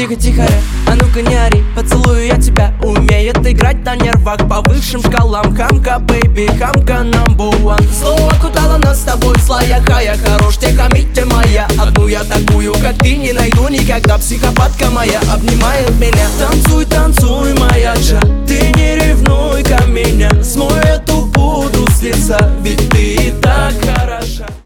Тихо-тихо, а ну-ка не ори, поцелую я тебя. Умеет играть на нервах по высшим шкалам. Хамка, бэйби, хамка number one. Слово окутало нас с тобой в слоях, а я хорош, те хамить ты моя. Одну я такую, как ты, не найду никогда. Психопатка моя обнимает меня. Танцуй, танцуй, моя джа, ты не ревнуй ко меня. Смой эту пудру с лица, ведь